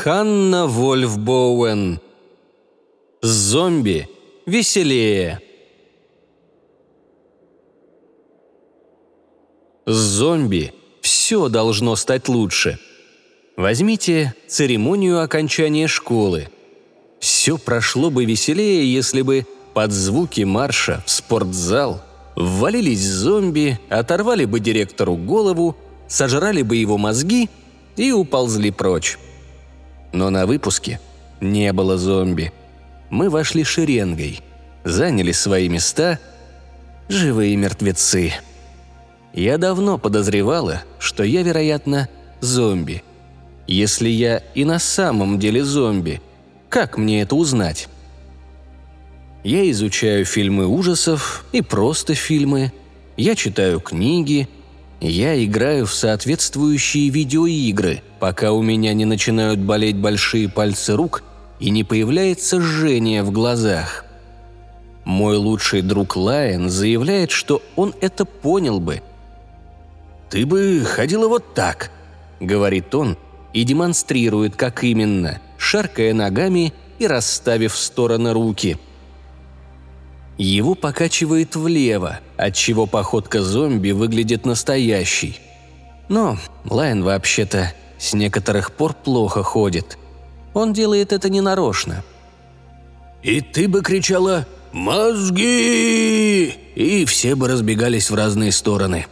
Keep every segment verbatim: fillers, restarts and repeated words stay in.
Ханна Вольф Боуэн. С зомби веселее. С зомби все должно стать лучше. Возьмите церемонию окончания школы. Все прошло бы веселее, если бы под звуки марша в спортзал ввалились зомби, оторвали бы директору голову, сожрали бы его мозги и уползли прочь. Но на выпуске не было зомби. Мы вошли шеренгой, заняли свои места, живые мертвецы. Я давно подозревала, что я, вероятно, зомби. Если я и на самом деле зомби, как мне это узнать? Я изучаю фильмы ужасов и просто фильмы, я читаю книги, я играю в соответствующие видеоигры, пока у меня не начинают болеть большие пальцы рук и не появляется жжение в глазах. Мой лучший друг Лайон заявляет, что он это понял бы. «Ты бы ходила вот так», — говорит он и демонстрирует, как именно, шаркая ногами и расставив в стороны руки. Его покачивает влево, отчего походка зомби выглядит настоящей. Но Лайон вообще-то с некоторых пор плохо ходит. Он делает это ненарочно. «И ты бы кричала «Мозги!» и все бы разбегались в разные стороны».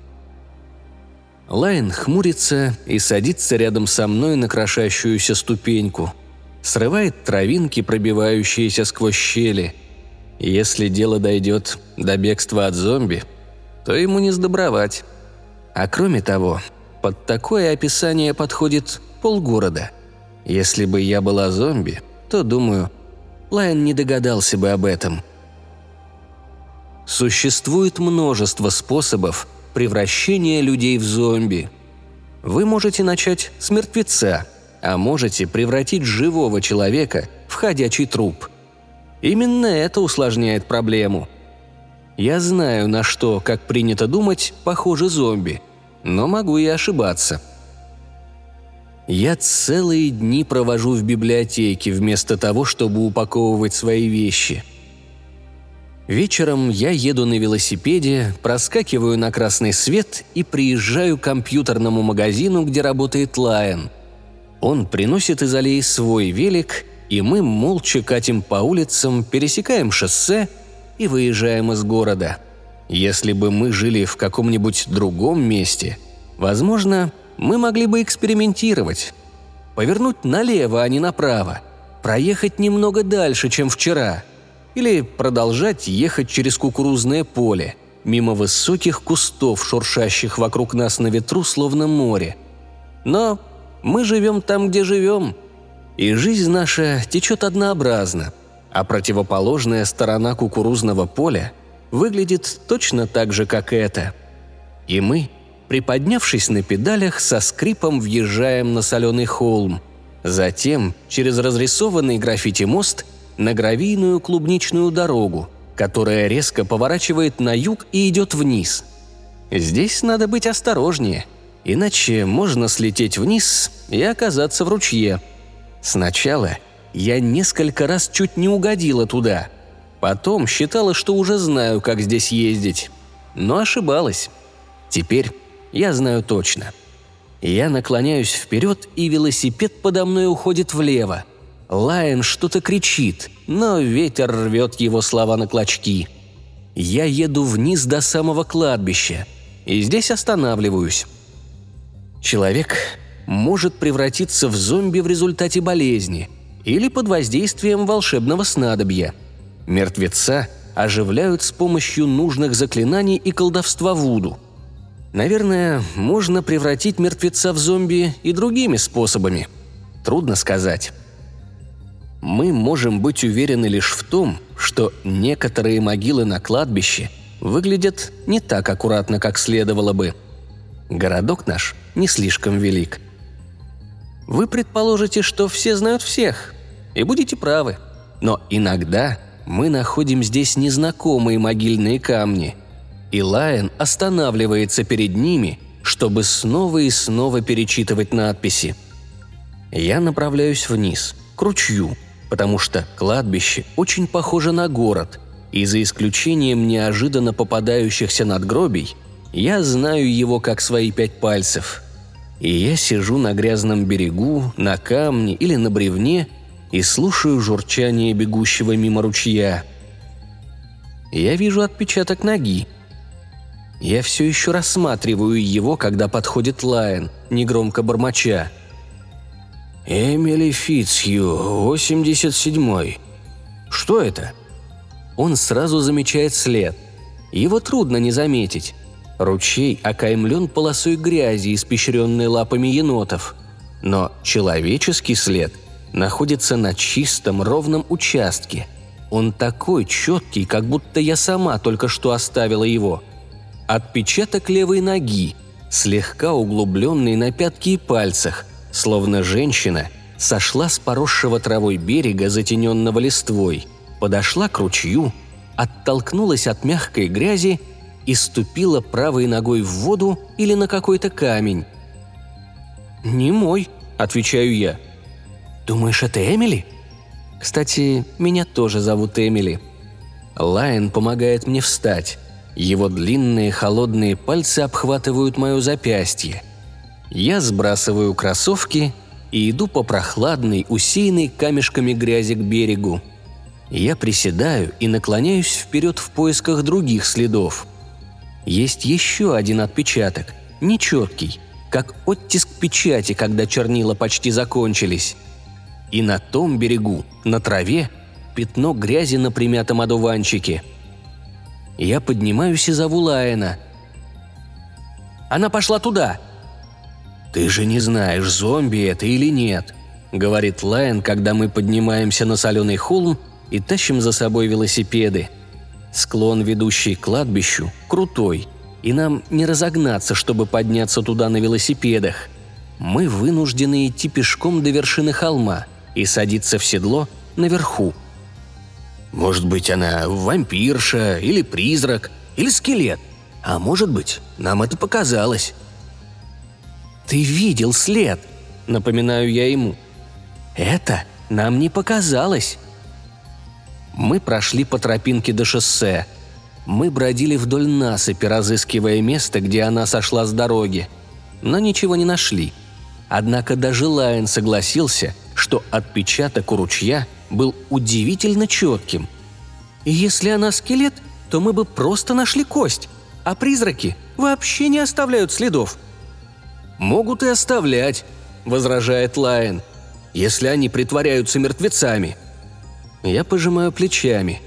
Лайон хмурится и садится рядом со мной на крошащуюся ступеньку. Срывает травинки, пробивающиеся сквозь щели. Если дело дойдет до бегства от зомби, то ему не сдобровать. А кроме того, под такое описание подходит полгорода. Если бы я была зомби, то, думаю, Лайон не догадался бы об этом. Существует множество способов превращения людей в зомби. Вы можете начать с мертвеца, а можете превратить живого человека в ходячий труп. Именно это усложняет проблему. Я знаю, на что, как принято думать, похожи зомби, но могу и ошибаться. Я целые дни провожу в библиотеке вместо того, чтобы упаковывать свои вещи. Вечером я еду на велосипеде, проскакиваю на красный свет и приезжаю к компьютерному магазину, где работает Лайон. Он приносит из аллеи свой велик, и мы молча катим по улицам, пересекаем шоссе и выезжаем из города. Если бы мы жили в каком-нибудь другом месте, возможно, мы могли бы экспериментировать. Повернуть налево, а не направо. Проехать немного дальше, чем вчера. Или продолжать ехать через кукурузное поле, мимо высоких кустов, шуршащих вокруг нас на ветру, словно море. Но мы живем там, где живем. И жизнь наша течет однообразно, а противоположная сторона кукурузного поля выглядит точно так же, как эта. И мы, приподнявшись на педалях, со скрипом въезжаем на соленый холм, затем через разрисованный граффити мост на гравийную клубничную дорогу, которая резко поворачивает на юг и идет вниз. Здесь надо быть осторожнее, иначе можно слететь вниз и оказаться в ручье. Сначала я несколько раз чуть не угодила туда. Потом считала, что уже знаю, как здесь ездить. Но ошибалась. Теперь я знаю точно. Я наклоняюсь вперед, и велосипед подо мной уходит влево. Лайон что-то кричит, но ветер рвет его слова на клочки. Я еду вниз до самого кладбища, и здесь останавливаюсь. Человек может превратиться в зомби в результате болезни или под воздействием волшебного снадобья. Мертвеца оживляют с помощью нужных заклинаний и колдовства вуду. Наверное, можно превратить мертвеца в зомби и другими способами. Трудно сказать. Мы можем быть уверены лишь в том, что некоторые могилы на кладбище выглядят не так аккуратно, как следовало бы. Городок наш не слишком велик. Вы предположите, что все знают всех, и будете правы. Но иногда мы находим здесь незнакомые могильные камни, и Лайон останавливается перед ними, чтобы снова и снова перечитывать надписи. Я направляюсь вниз, к ручью, потому что кладбище очень похоже на город, и за исключением неожиданно попадающихся надгробий, я знаю его как свои пять пальцев. И я сижу на грязном берегу, на камне или на бревне и слушаю журчание бегущего мимо ручья. Я вижу отпечаток ноги. Я все еще рассматриваю его, когда подходит Лайон, негромко бормоча. «Эмили Фицхью, восемьдесят седьмой. Что это?» Он сразу замечает след. Его трудно не заметить. Ручей окаймлен полосой грязи, испещренной лапами енотов. Но человеческий след находится на чистом ровном участке. Он такой четкий, как будто я сама только что оставила его. Отпечаток левой ноги, слегка углубленный на пятки и пальцах, словно женщина сошла с поросшего травой берега, затененного листвой, подошла к ручью, оттолкнулась от мягкой грязи и ступила правой ногой в воду или на какой-то камень. «Не мой», — отвечаю я. «Думаешь, это Эмили?» Кстати, меня тоже зовут Эмили. Лайон помогает мне встать. Его длинные холодные пальцы обхватывают мое запястье. Я сбрасываю кроссовки и иду по прохладной, усеянной камешками грязи к берегу. Я приседаю и наклоняюсь вперед в поисках других следов. Есть еще один отпечаток, нечеткий, как оттиск печати, когда чернила почти закончились. И на том берегу, на траве, пятно грязи на примятом одуванчике. Я поднимаюсь и зову Лайона. «Она пошла туда!» «Ты же не знаешь, зомби это или нет», — говорит Лайон, когда мы поднимаемся на соленый холм и тащим за собой велосипеды. Склон, ведущий к кладбищу, крутой, и нам не разогнаться, чтобы подняться туда на велосипедах. Мы вынуждены идти пешком до вершины холма и садиться в седло наверху. «Может быть, она вампирша или призрак, или скелет. А может быть, нам это показалось». «Ты видел след», — напоминаю я ему. «Это нам не показалось». Мы прошли по тропинке до шоссе. Мы бродили вдоль насыпи, разыскивая место, где она сошла с дороги. Но ничего не нашли. Однако даже Лайон согласился, что отпечаток у ручья был удивительно четким. «Если она скелет, то мы бы просто нашли кость, а призраки вообще не оставляют следов». «Могут и оставлять», — возражает Лайон, «если они притворяются мертвецами». Я пожимаю плечами.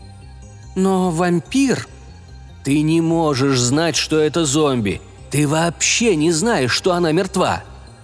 «Но вампир...» «Ты не можешь знать, что это зомби. Ты вообще не знаешь, что она мертва».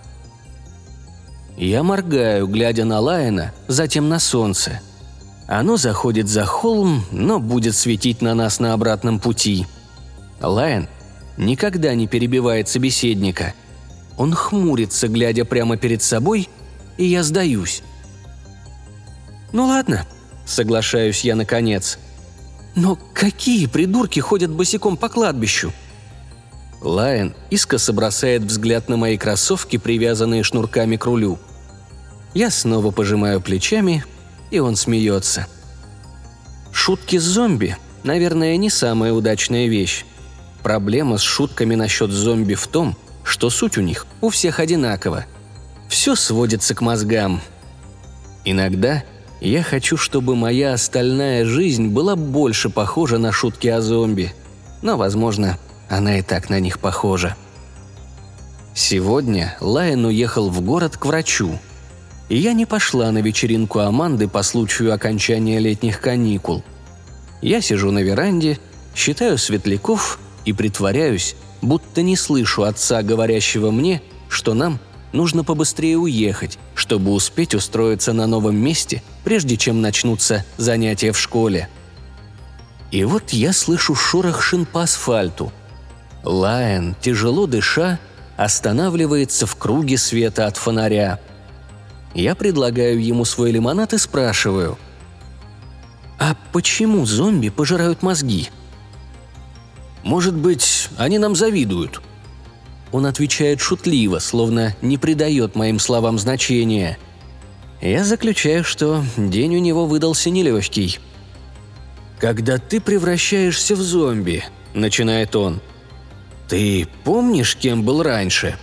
Я моргаю, глядя на Лайона, затем на солнце. Оно заходит за холм, но будет светить на нас на обратном пути. Лайон никогда не перебивает собеседника. Он хмурится, глядя прямо перед собой, и я сдаюсь. «Ну ладно», — соглашаюсь я наконец. «Но какие придурки ходят босиком по кладбищу?» Лайон искоса бросает взгляд на мои кроссовки, привязанные шнурками к рулю. Я снова пожимаю плечами, и он смеется. Шутки с зомби, наверное, не самая удачная вещь. Проблема с шутками насчет зомби в том, что суть у них у всех одинакова. Все сводится к мозгам. Иногда я хочу, чтобы моя остальная жизнь была больше похожа на шутки о зомби, но, возможно, она и так на них похожа. Сегодня Лайон уехал в город к врачу, и я не пошла на вечеринку Аманды по случаю окончания летних каникул. Я сижу на веранде, считаю светляков и притворяюсь, будто не слышу отца, говорящего мне, что нам нужно побыстрее уехать, чтобы успеть устроиться на новом месте, прежде чем начнутся занятия в школе. И вот я слышу шорох шин по асфальту. Лайон, тяжело дыша, останавливается в круге света от фонаря. Я предлагаю ему свой лимонад и спрашиваю: «А почему зомби пожирают мозги?» «Может быть, они нам завидуют». он отвечает шутливо, словно не придает моим словам значения. Я заключаю, что день у него выдался нелегкий. «Когда ты превращаешься в зомби», – начинает он, – «ты помнишь, кем был раньше?»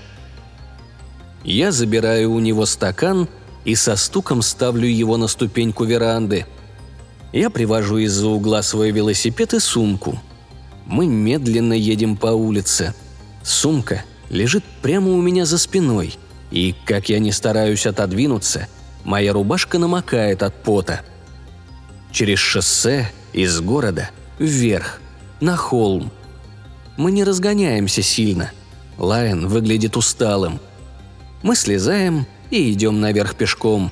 Я забираю у него стакан и со стуком ставлю его на ступеньку веранды. Я привожу из-за угла свой велосипед и сумку. Мы медленно едем по улице. Сумка лежит прямо у меня за спиной, и, как я не стараюсь отодвинуться, моя рубашка намокает от пота. Через шоссе, из города, вверх, на холм. Мы не разгоняемся сильно. Лайон выглядит усталым. Мы слезаем и идем наверх пешком.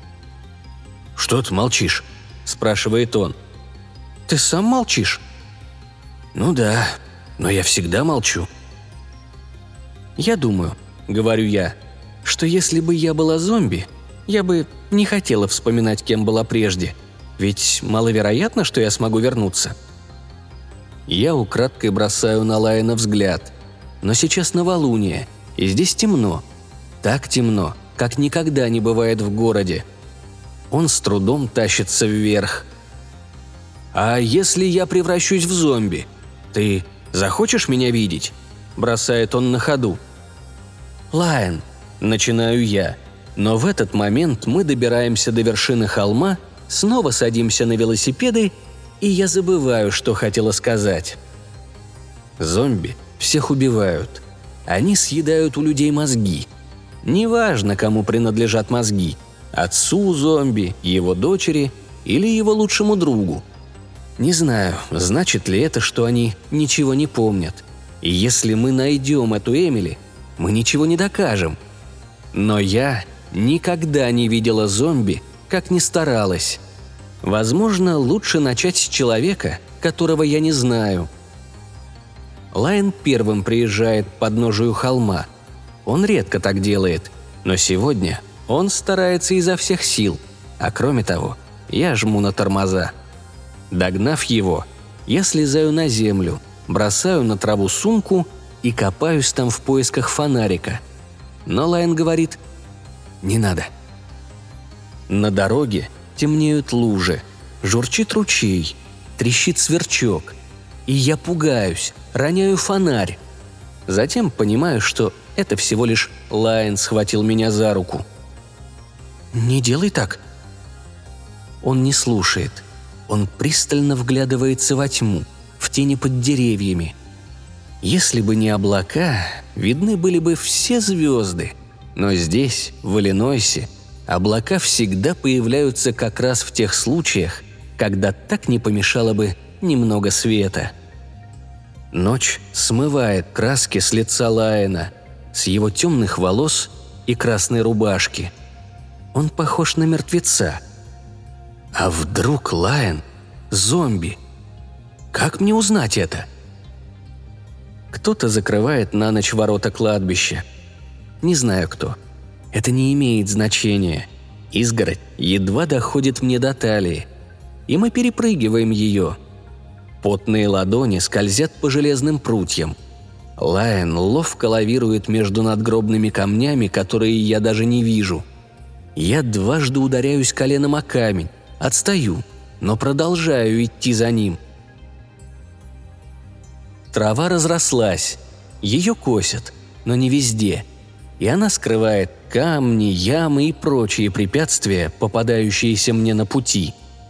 «Что ты молчишь?» – спрашивает он. «Ты сам молчишь?» «Ну да, но я всегда молчу». «Я думаю, — говорю я, — что если бы я была зомби, я бы не хотела вспоминать, кем была прежде, ведь маловероятно, что я смогу вернуться». Я украдкой бросаю на Лайона взгляд, но сейчас новолуние, и здесь темно. Так темно, как никогда не бывает в городе. Он с трудом тащится вверх. «А если я превращусь в зомби? Ты захочешь меня видеть?» – бросает он на ходу. «Лайон», – начинаю я, но в этот момент мы добираемся до вершины холма, снова садимся на велосипеды, и я забываю, что хотела сказать. Зомби всех убивают. Они съедают у людей мозги. Неважно, кому принадлежат мозги – отцу зомби, его дочери или его лучшему другу. Не знаю, значит ли это, что они ничего не помнят. И если мы найдем эту Эмили, мы ничего не докажем. Но я никогда не видела зомби, как ни старалась. Возможно, лучше начать с человека, которого я не знаю. Лайон первым приезжает к подножию холма. Он редко так делает, но сегодня он старается изо всех сил, а кроме того, я жму на тормоза. Догнав его, я слезаю на землю, бросаю на траву сумку и копаюсь там в поисках фонарика. Но Лайон говорит: «Не надо». На дороге темнеют лужи, журчит ручей, трещит сверчок. И я пугаюсь, роняю фонарь. Затем понимаю, что это всего лишь Лайон схватил меня за руку. «Не делай так». Он не слушает. Он пристально вглядывается во тьму, в тени под деревьями. Если бы не облака, видны были бы все звезды. Но здесь, в Иллинойсе, облака всегда появляются как раз в тех случаях, когда так не помешало бы немного света. Ночь смывает краски с лица Лайона, с его темных волос и красной рубашки. Он похож на мертвеца. А вдруг Лайон – зомби? Как мне узнать это? Кто-то закрывает на ночь ворота кладбища. Не знаю кто. Это не имеет значения. Изгородь едва доходит мне до талии, и мы перепрыгиваем ее. Потные ладони скользят по железным прутьям. Лайон ловко лавирует между надгробными камнями, которые я даже не вижу. Я дважды ударяюсь коленом о камень, отстаю, но продолжаю идти за ним. Трава разрослась, ее косят, но не везде, и она скрывает камни, ямы и прочие препятствия, попадающиеся мне на пути.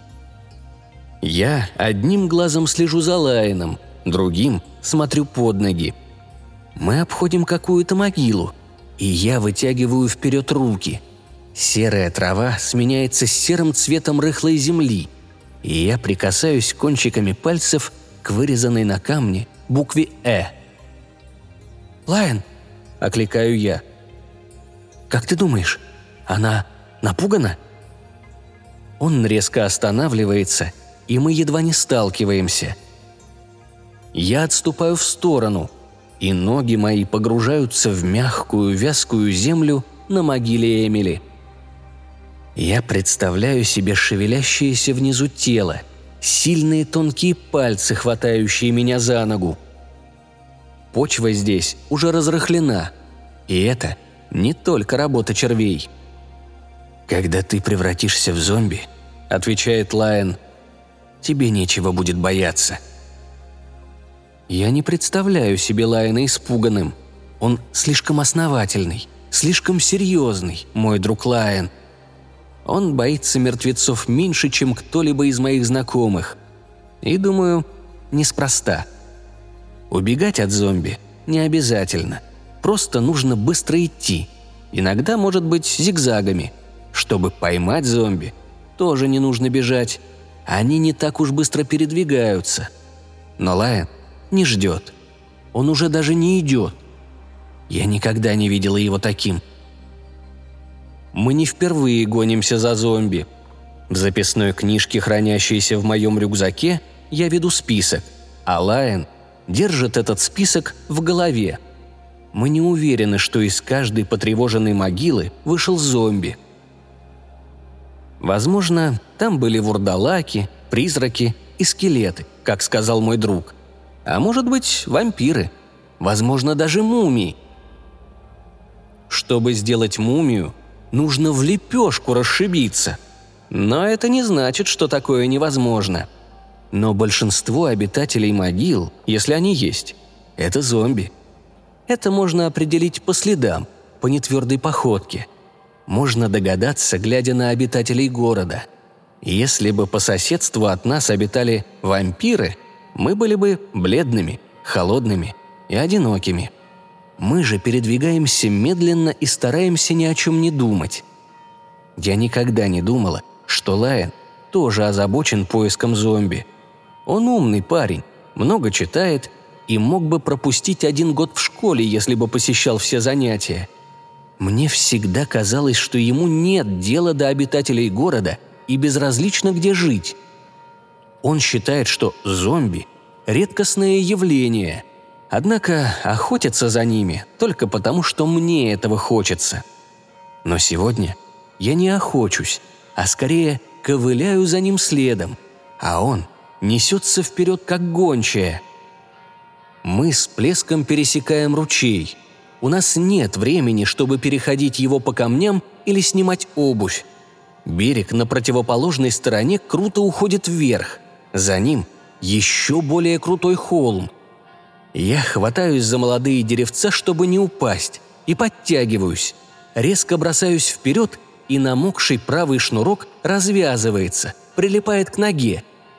Я одним глазом слежу за Лайоном, другим смотрю под ноги. Мы обходим какую-то могилу, и я вытягиваю вперед руки. Серая трава сменяется серым цветом рыхлой земли, и я прикасаюсь кончиками пальцев к вырезанной на камне букве «Э». «Лайон!» – окликаю я. «Как ты думаешь, она напугана?» Он резко останавливается, и мы едва не сталкиваемся. Я отступаю в сторону, и ноги мои погружаются в мягкую вязкую землю на могиле Эмили. Я представляю себе шевелящееся внизу тело, сильные тонкие пальцы, хватающие меня за ногу. почва здесь уже разрыхлена. И это не только работа червей. «Когда ты превратишься в зомби, — отвечает Лайон, — тебе нечего будет бояться». Я не представляю себе Лайона испуганным. Он слишком основательный, слишком серьезный, мой друг Лайон. Он боится мертвецов меньше, чем кто-либо из моих знакомых. И, думаю, неспроста. Убегать от зомби не обязательно. Просто нужно быстро идти. Иногда, может быть, зигзагами. Чтобы поймать зомби, тоже не нужно бежать. Они не так уж быстро передвигаются. Но Лайон не ждет. Он уже даже не идет. Я никогда не видела его таким. Мы не впервые гонимся за зомби. В записной книжке, хранящейся в моем рюкзаке, я веду список, а Лайон держит этот список в голове. Мы не уверены, что из каждой потревоженной могилы вышел зомби. Возможно, там были вурдалаки, призраки и скелеты, как сказал мой друг. А может быть, вампиры. Возможно, даже мумии. Чтобы сделать мумию, нужно в лепешку расшибиться. Но это не значит, что такое невозможно. Но большинство обитателей могил, если они есть, это зомби. Это можно определить по следам, по нетвердой походке. Можно догадаться, глядя на обитателей города. Если бы по соседству от нас обитали вампиры, мы были бы бледными, холодными и одинокими. Мы же передвигаемся медленно и стараемся ни о чем не думать. Я никогда не думала, что Лайон тоже озабочен поиском зомби. Он умный парень, много читает и мог бы пропустить один год в школе, если бы посещал все занятия. Мне всегда казалось, что ему нет дела до обитателей города и безразлично, где жить. Он считает, что зомби – редкостное явление, однако охотятся за ними только потому, что мне этого хочется. Но сегодня я не охочусь, а скорее ковыляю за ним следом, а он несется вперед, как гончая. Мы с плеском пересекаем ручей. У нас нет времени, чтобы переходить его по камням или снимать обувь. Берег на противоположной стороне круто уходит вверх. За ним еще более крутой холм. Я хватаюсь за молодые деревца, чтобы не упасть, и подтягиваюсь. Резко бросаюсь вперед, и намокший правый шнурок развязывается, прилипает к ноге.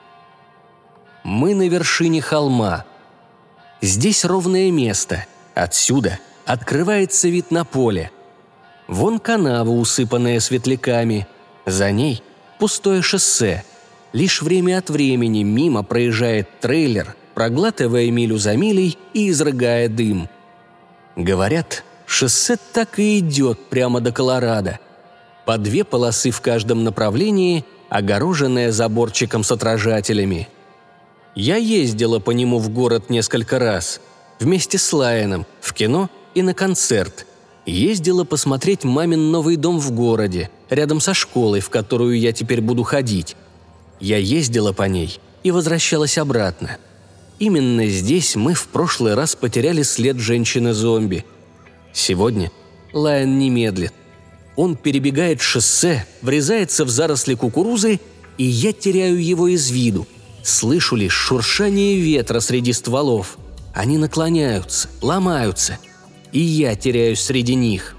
Мы на вершине холма. Здесь ровное место. Отсюда открывается вид на поле. Вон канава, усыпанная светляками. За ней пустое шоссе. Лишь время от времени мимо проезжает трейлер, проглатывая милю за милей и изрыгая дым. Говорят, шоссе так и идет прямо до Колорадо. По две полосы в каждом направлении, огороженное заборчиком с отражателями. Я ездила по нему в город несколько раз. Вместе с Лайоном, в кино и на концерт. Ездила посмотреть мамин новый дом в городе, рядом со школой, в которую я теперь буду ходить. Я ездила по ней и возвращалась обратно. Именно здесь мы в прошлый раз потеряли след женщины-зомби. Сегодня Лайон не медлит. Он перебегает шоссе, врезается в заросли кукурузы, и я теряю его из виду. Слышу лишь шуршание ветра среди стволов. Они наклоняются, ломаются, и я теряюсь среди них.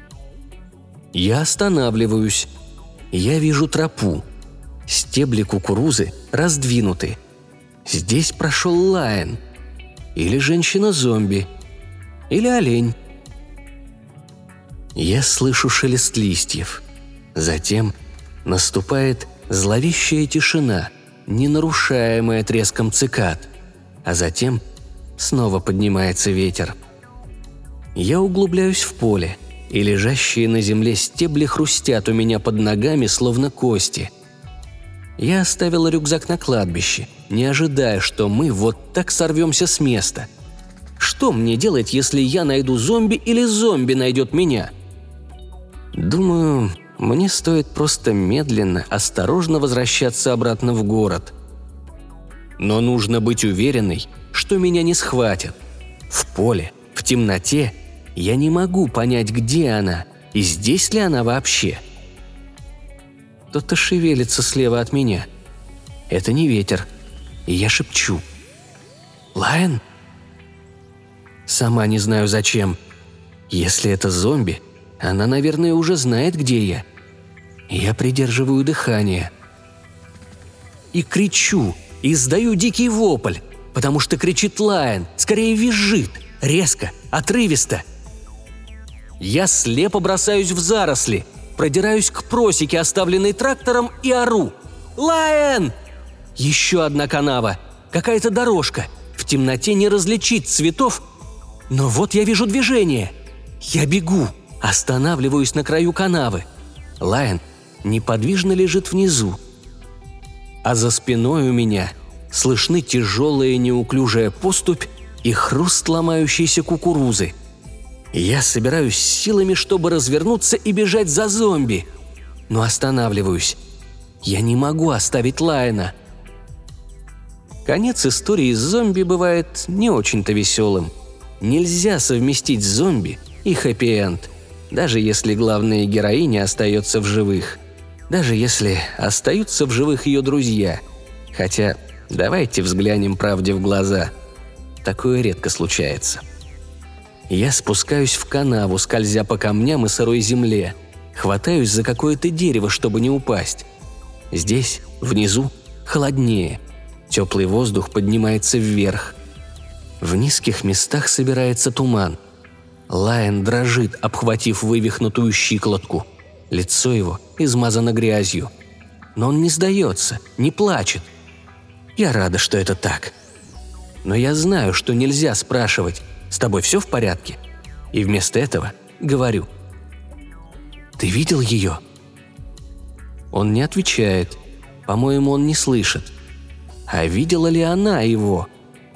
Я останавливаюсь. Я вижу тропу. Стебли кукурузы раздвинуты. Здесь прошел Лайон. Или женщина-зомби. Или олень. Я слышу шелест листьев. Затем наступает зловещая тишина, не нарушаемая треском цикад. А затем снова поднимается ветер. Я углубляюсь в поле, и лежащие на земле стебли хрустят у меня под ногами, словно кости. Я оставила рюкзак на кладбище, не ожидая, что мы вот так сорвемся с места. Что мне делать, если я найду зомби или зомби найдет меня? Думаю, мне стоит просто медленно, осторожно возвращаться обратно в город. Но нужно быть уверенной, что меня не схватят. В поле, в темноте я не могу понять, где она и здесь ли она вообще. Кто-то шевелится слева от меня. Это не ветер. И я шепчу: «Лайон?» Сама не знаю зачем. Если это зомби, она, наверное, уже знает, где я. Я придерживаю дыхание. И кричу, и издаю дикий вопль, потому что кричит Лайон, скорее визжит, резко, отрывисто. Я слепо бросаюсь в заросли, продираюсь к просеке, оставленной трактором, и ору: «Лайон!» Еще одна канава, какая-то дорожка. В темноте не различить цветов, но вот я вижу движение. Я бегу, останавливаюсь на краю канавы. Лайон неподвижно лежит внизу. А за спиной у меня слышны тяжелая неуклюжая поступь и хруст ломающейся кукурузы. Я собираюсь силами, чтобы развернуться и бежать за зомби, но останавливаюсь. Я не могу оставить Лайона. Конец истории с зомби бывает не очень-то веселым. Нельзя совместить зомби и хэппи-энд, даже если главная героиня остается в живых. Даже если остаются в живых ее друзья. Хотя давайте взглянем правде в глаза. Такое редко случается. Я спускаюсь в канаву, скользя по камням и сырой земле. Хватаюсь за какое-то дерево, чтобы не упасть. Здесь, внизу, холоднее. Теплый воздух поднимается вверх. В низких местах собирается туман. Лайон дрожит, обхватив вывихнутую щиколотку. Лицо его измазано грязью. Но он не сдается, не плачет. Я рада, что это так. Но я знаю, что нельзя спрашивать: «С тобой все в порядке?» И вместо этого говорю: «Ты видел ее?» Он не отвечает. По-моему, он не слышит. А видела ли она его?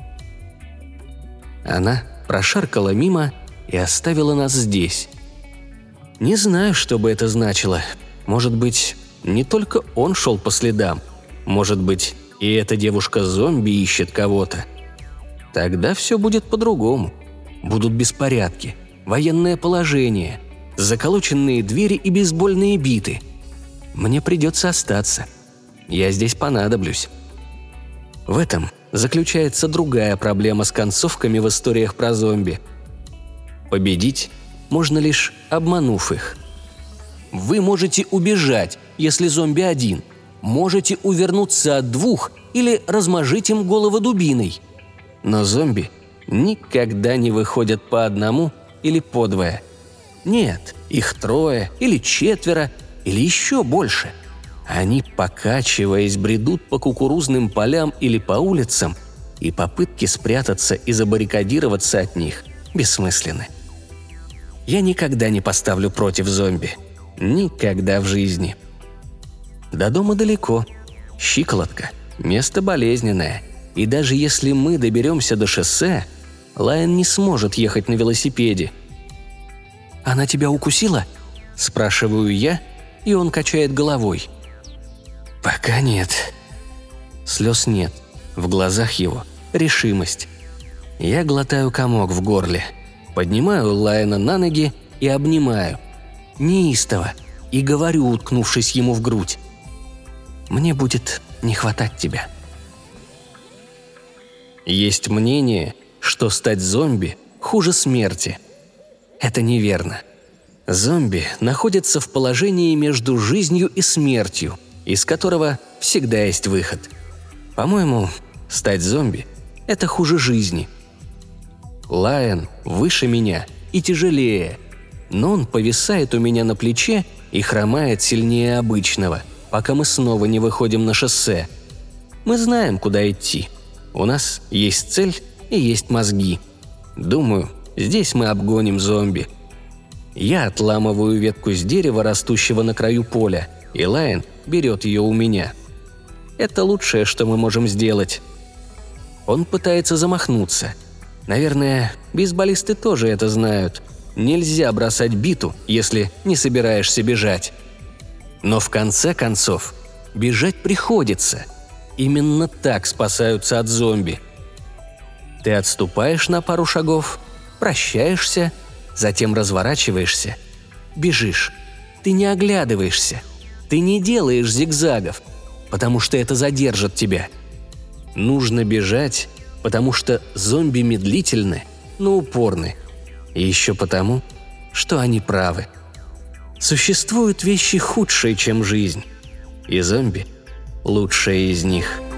Она прошаркала мимо и оставила нас здесь. Не знаю, что бы это значило. Может быть, не только он шел по следам. Может быть, и эта девушка-зомби ищет кого-то. Тогда все будет по-другому. Будут беспорядки, военное положение, заколоченные двери и бейсбольные биты. Мне придется остаться. Я здесь понадоблюсь. В этом заключается другая проблема с концовками в историях про зомби. Победить можно лишь обманув их. Вы можете убежать, если зомби один. Можете увернуться от двух или размажить им голову дубиной. Но зомби никогда не выходят по одному или по двое. Нет, их трое или четверо или еще больше. Они, покачиваясь, бредут по кукурузным полям или по улицам, и попытки спрятаться и забаррикадироваться от них бессмысленны. Я никогда не поставлю против зомби. Никогда в жизни. До дома далеко. Щиколотка – место болезненное. И даже если мы доберемся до шоссе, Лайон не сможет ехать на велосипеде. «Она тебя укусила?» – спрашиваю я, и он качает головой. «Пока нет». Слез нет. В глазах его решимость. Я глотаю комок в горле. Поднимаю Лайона на ноги и обнимаю. Неистово. И говорю, уткнувшись ему в грудь: «Мне будет не хватать тебя». Есть мнение, что стать зомби хуже смерти. Это неверно. Зомби находятся в положении между жизнью и смертью, из которого всегда есть выход. По-моему, стать зомби – это хуже жизни. Лайон выше меня и тяжелее, но он повисает у меня на плече и хромает сильнее обычного, пока мы снова не выходим на шоссе. Мы знаем, куда идти. У нас есть цель и есть мозги. Думаю, здесь мы обгоним зомби. Я отламываю ветку с дерева, растущего на краю поля, и Лайон берет ее у меня. Это лучшее, что мы можем сделать. Он пытается замахнуться. Наверное, бейсболисты тоже это знают. Нельзя бросать биту, если не собираешься бежать. Но в конце концов, бежать приходится. Именно так спасаются от зомби. Ты отступаешь на пару шагов, прощаешься, затем разворачиваешься, бежишь. Ты не оглядываешься, ты не делаешь зигзагов, потому что это задержит тебя. Нужно бежать, потому что зомби медлительны, но упорны. И еще потому, что они правы. Существуют вещи худшие, чем жизнь, и зомби – лучшая из них.